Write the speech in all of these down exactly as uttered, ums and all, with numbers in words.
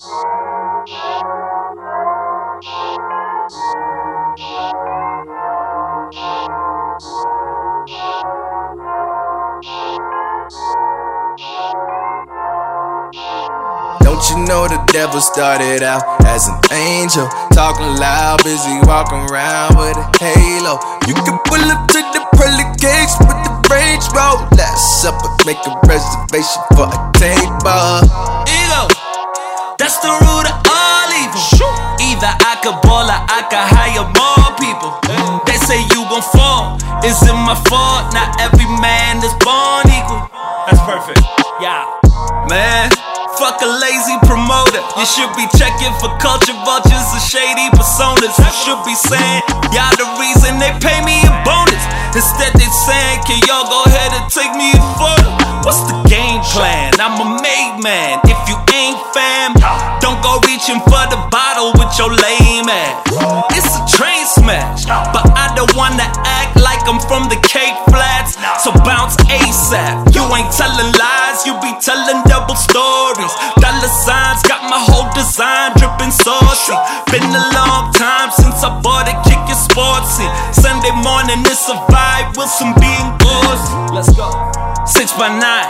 Don't you know the devil started out as an angel, talking loud, busy walking around with a halo. You can pull up to the pearly gates with the Range Rover. Last supper, make a reservation for a table. Ego, that's the root of all evil. Either I could ball or I could hire more people. They say you gon' fall, is it my fault? Not every man is born equal. That's perfect, yeah. Man, fuck a lazy promoter. You should be checking for culture vultures and shady personas. You should be saying, y'all the reason they pay me a bonus. Instead they saying, can y'all go ahead and take me a photo? What's the game plan? I'm a made man. If you ain't fam, don't go reaching for the bottle with your lame ass. It's a train smash, but I don't wanna act like I'm from the Cape Flats. So bounce ASAP. You ain't telling lies, you be telling double stories. Dollar signs got my whole design dripping saucy. Been a long time since I bought a kick your sportsy. Sunday morning it's a vibe, Wilson being bossy. Let's go. Six by nine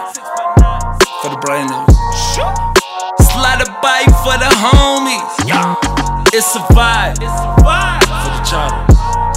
for the brain news. Slide a bite for the homies. It's a vibe for the child.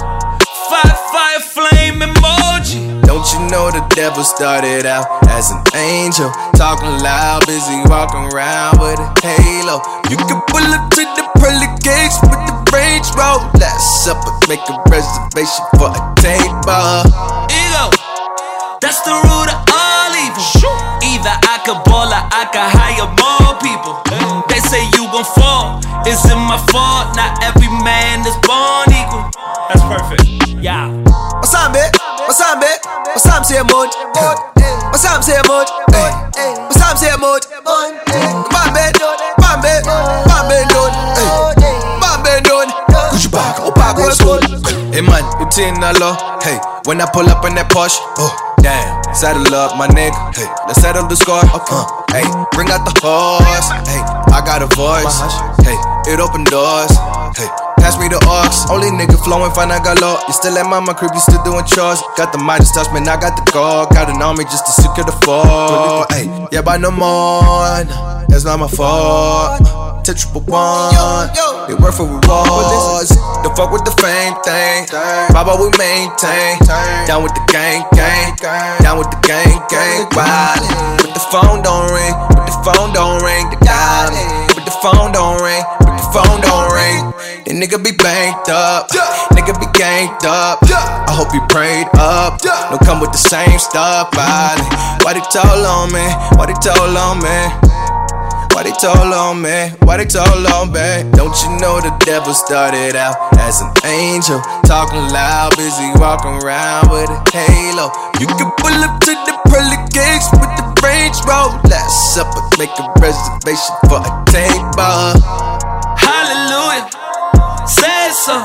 Fire, fire, flame emoji. Don't you know the devil started out as an angel, talking loud, busy walking around with a halo. You can pull up to the pearly gates with the Range Rover. Last supper, make a reservation for a table. Ego, that's the root of all evil. Either I could ball or I could hire more people. They say you gon' fall, is it my fault? Not every man is born equal. That's perfect, yeah. What's up, bitch? What's up, bitch? What's up, say mood? What's up, say mood? What's up, say mood? Bambe, bambe, bambe, don. Bambe, don. Gucci bag, opaco, school. Hey man, routine na low. Hey, when I pull up in that Porsche, oh damn, saddle up my nigga. Hey, let's settle the score. Okay. Hey, bring out the horse. Hey, I got a voice. Hey, it open doors. Hey, pass me the aux. Only nigga flowing fine, I got low. You still at mama crib, you still doing chores. Got the Midas touch, man, I got the gold. Got an army just to secure the fall. Hey, yeah, by no more. That's not my fault. Triple one, they work for rewards. Don't fuck with the fame thing. Baba, we maintain. Down with the gang, gang. Down with the gang, gang. Riding. But the phone don't ring. But the phone don't ring. They got me. But the phone don't ring. But the phone don't ring. The nigga be banked up. Nigga be ganged up. I hope you prayed up. Don't come with the same stuff. Riding. Why they told on me? Why they told on me? Why they told on me? Why they told on me? Don't you know the devil started out as an angel, talking loud, busy walking around with a halo. You can pull up to the pearly gates with the Range Rover. Last supper, make a reservation for a table. Hallelujah, say so.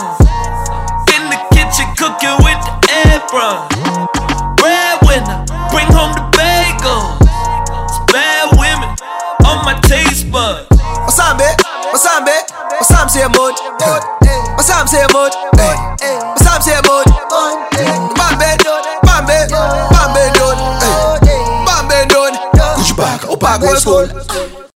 In the kitchen cooking with the apron. Breadwinner, bring home the bagel. It's bad women on my taste buds. What's up, bitch? What's up, bitch? What's up, say mood? What's up, say mood? What's up, say mood?